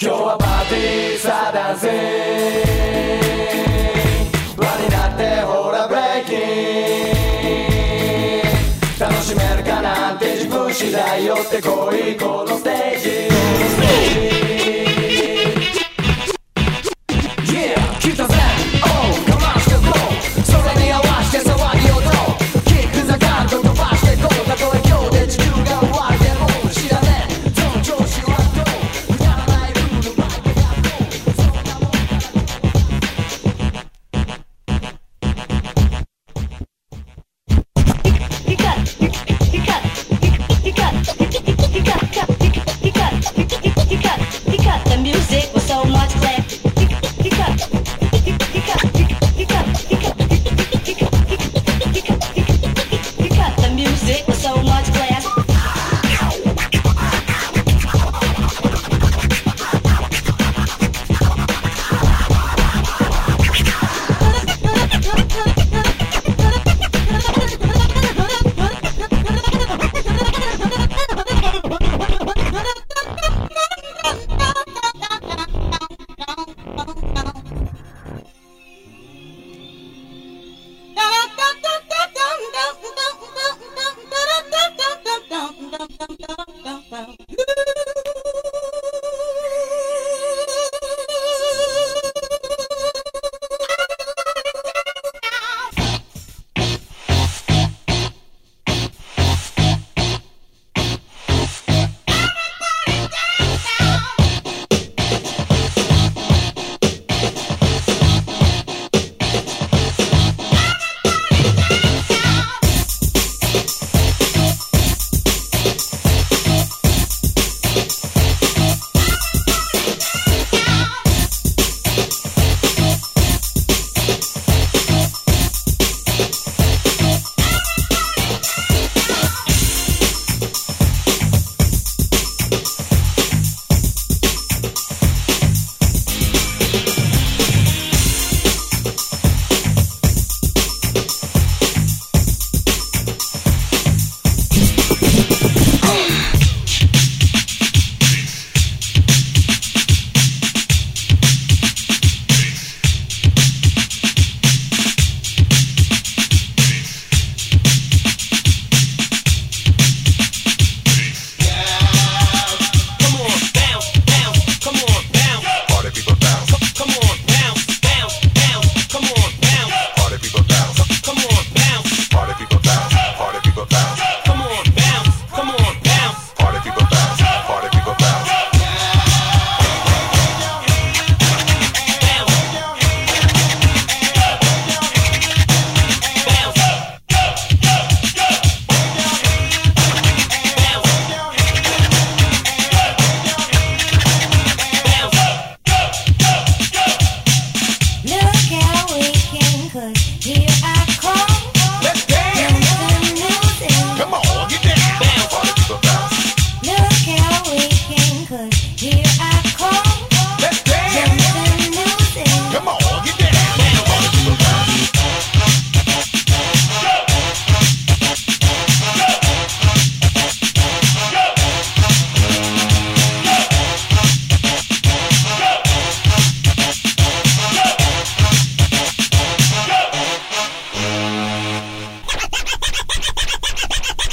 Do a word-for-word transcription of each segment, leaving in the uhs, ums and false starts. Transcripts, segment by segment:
今日はパーティーさダンシング輪になってほらブレイキン楽しめるかなんて自分次第よってこいこのステージこのステージ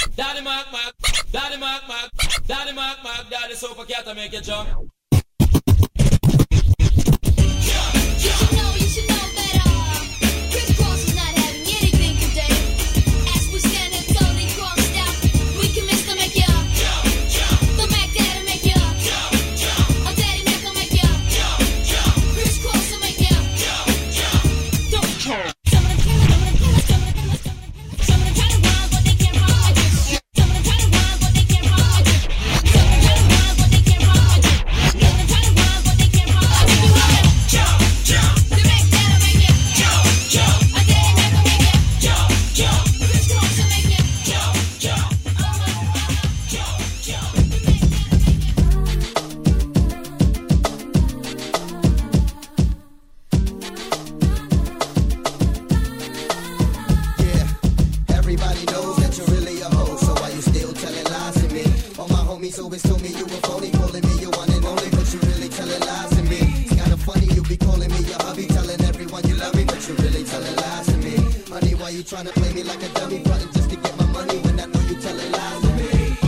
Daddy Mark Mark, Daddy Mark Mark, Daddy Super Cat to make you jump. you trying to play me like a dummy button just to get my money when I know you telling lies to me?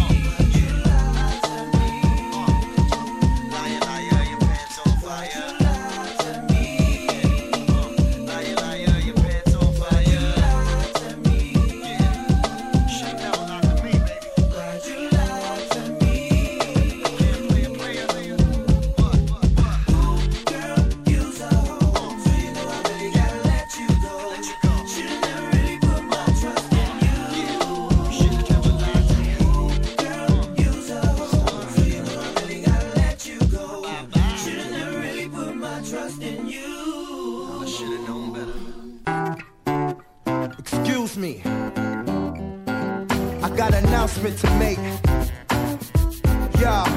To make, yeah.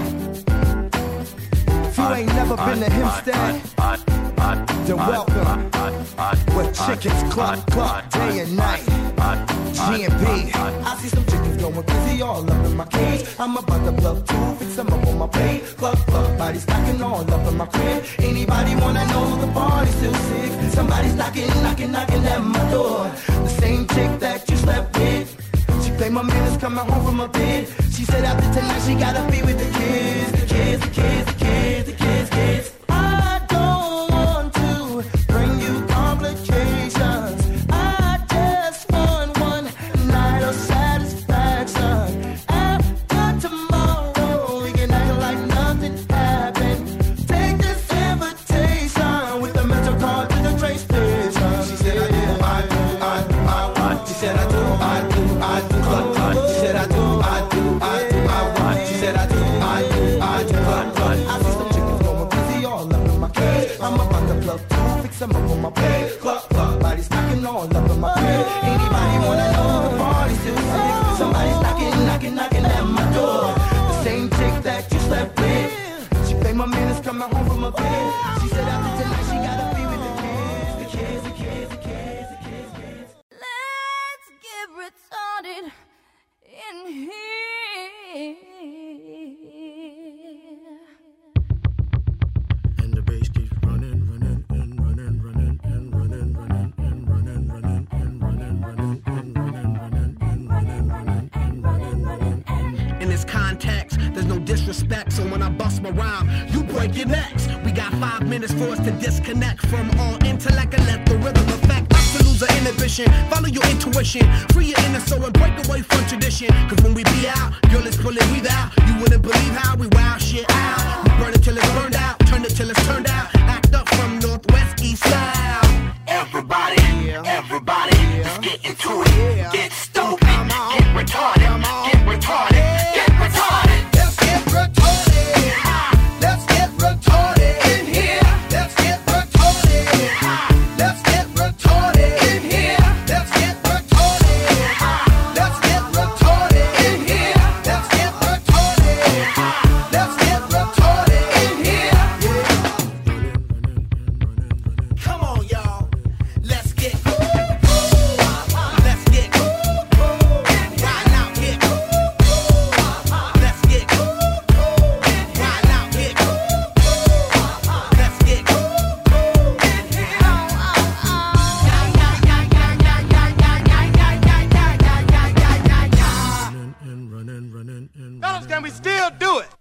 If you ain't never been to Hempstead, then welcome. Where chickens cluck cluck day and night. G and B. I see some chickens going crazy all up in my cage. I'm about to plug two, fix them up on my plate. Cluck cluck, body stacking all up in my crib. Anybody wanna know the party's still sick? Somebody's knocking, knocking, knocking at my door. The same chick that you slept with. Play my minutes coming home from a bed. She said after tonight she gotta be with the kids. The kids, the kids, the kids, the kids, kids. I don't want to bring you complications. I just want one night of satisfaction. After tomorrow we can act like nothing happened. Take this invitation with the metro card to the train station. She said I do, I do, I do, I want. She said I do, I do, I do. She said I do, I do, I do, I want. She said I do, I do, I do, I want. I see some chickens going crazy all up in my cage. I'm about to plug two, fix them up on my plate. Cluck, cluck, body stacking all up in my crib. Anybody wanna know the party's still sick? Somebody's knocking, knocking, knocking at my door. The same chick that you slept with. She played my minutes coming home from a bed. She said after tonight she gotta be with the kids, the kids, the kids, the kids, the kids, kids. Let's get retarded in here. And the bass keeps running, running, and running, running, and running, running, and running, running, and running, running, and running, running, and running, running, and running, running. In this context, there's no disrespect, so when I bust my rhyme, you break your necks. We got five minutes for us to disconnect from all intellect and let the rhythm affect us to lose our inhibition. Follow your intuition, free your inner soul and break away from tradition. Cause when we be out, girl, it's pulling we out. You wouldn't believe how we wow shit out. We burn it till it's burned out, turn it till it's turned out. Act up from northwest, east, south. Everybody, everybody, let's get into it. Get stupid, get retarded, get retarded, get retarded. Let's get retarded. Let's get retarded in here. Let's get retarded. Let's get retarded in here. Let's get retarded. Let's get retarded in here. Let's get retarded. Let's get retarded in here. Come on, y'all. Let's get Let's get riding out here. Let's get riding out here. Let's get running, running, and Fellas, can we still do it?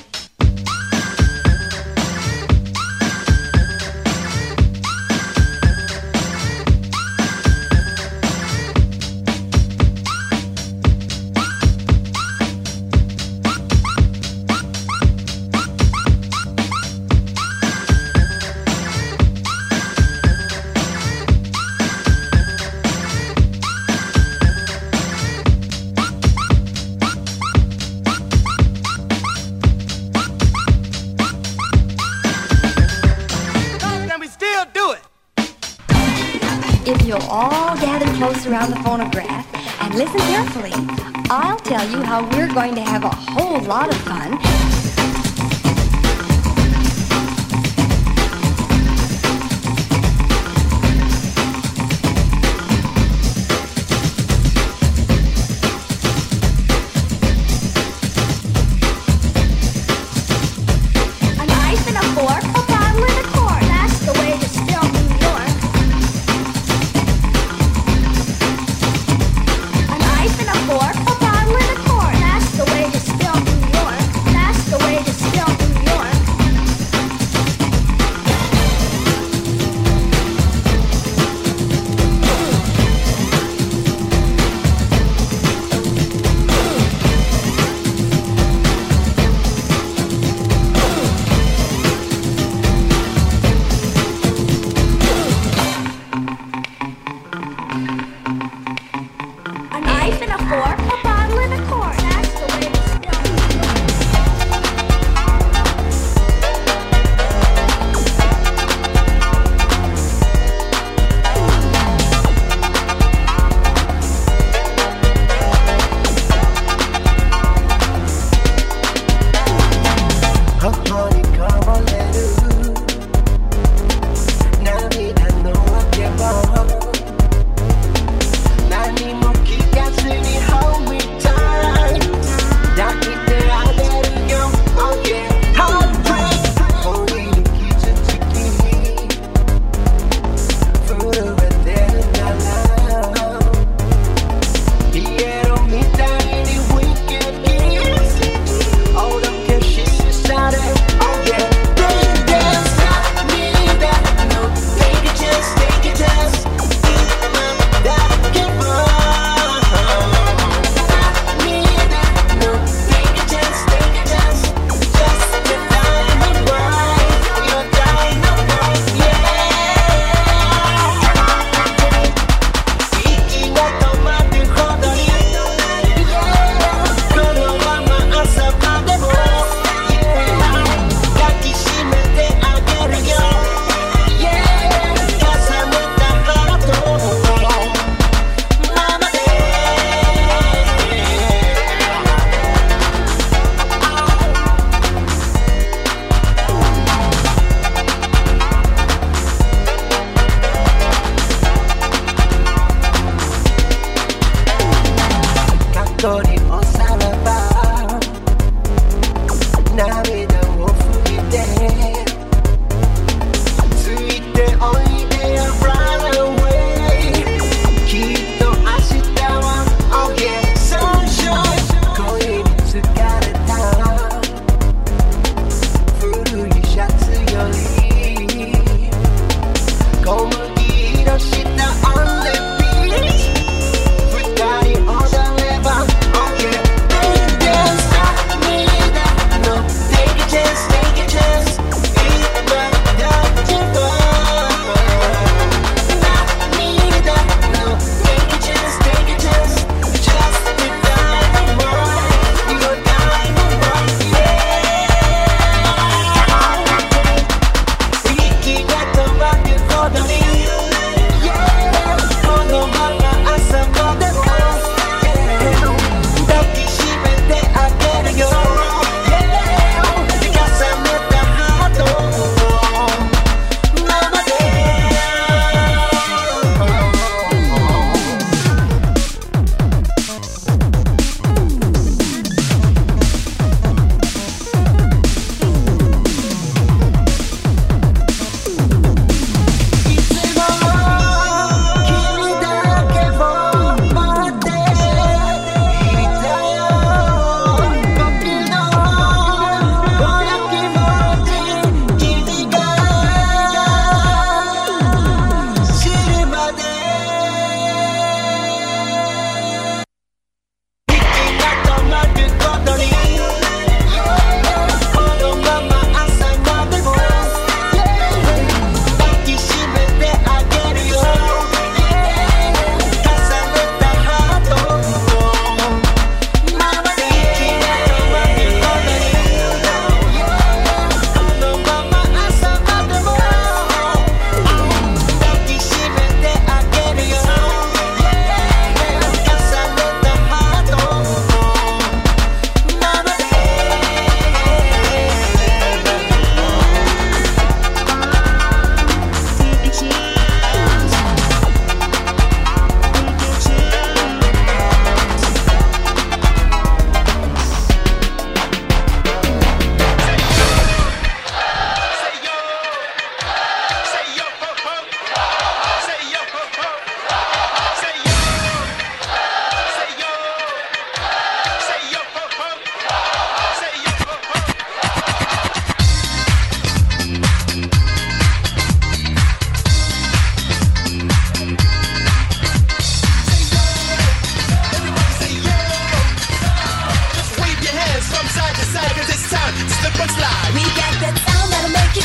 If you'll all gather close around the phonograph and listen carefully, I'll tell you how we're going to have a whole lot of fun. A knife and a fork, a bottle and a cork. That's the way to still New York.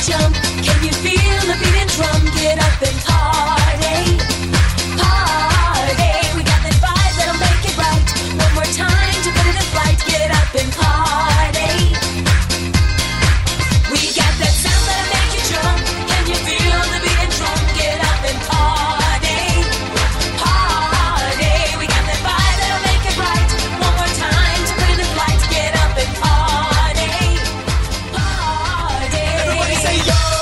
jump. Can you feel the beating drum? Get up and party, party. We got that vibe that'll make it right. One more time to put it in flight. Get up and party. We got that sound that'll make you jump. Can you feel the beating drum? Get up and party, party. We got that vibe that'll make it right. One more time to put it in flight. Get up and party, party. Everybody say yo.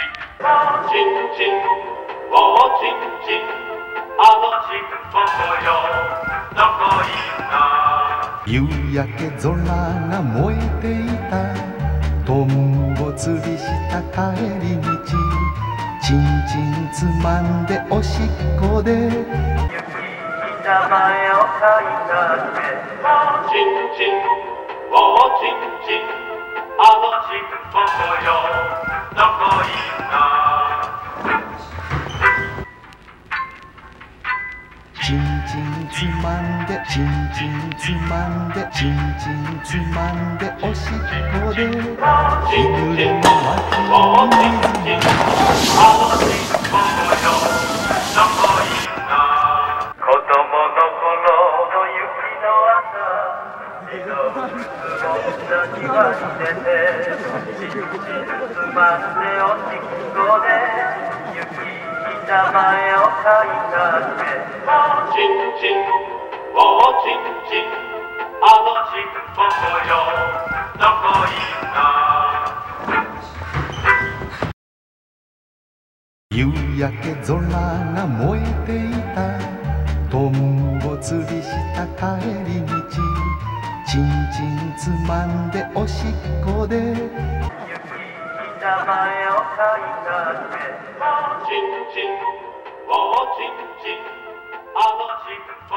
チンチンおーチンチンあのちんぽこよどこいるの夕焼け空が燃えていたトンボ釣りした帰り道チンチンつまんでおしっこで雪板前をかいたってチンチンおーチンチンあのちんぽこよどこいるのチンチンつまんでチンチンつまんでチンチンつまんでおしっこで日暮れの脇を見るあのちんぽこよどこいるの子供の頃の雪の朝自動靴を下にはしててチンチンつまんでおしっこで雪板前をかいたってチンチンおーチンチンあのちんぽこよどこいるの夕焼け空が燃えていたトンボ釣りした帰り道チンチンつまんでおしっこで雪板前をかいたってチンチンおーチンチンあのちんぽ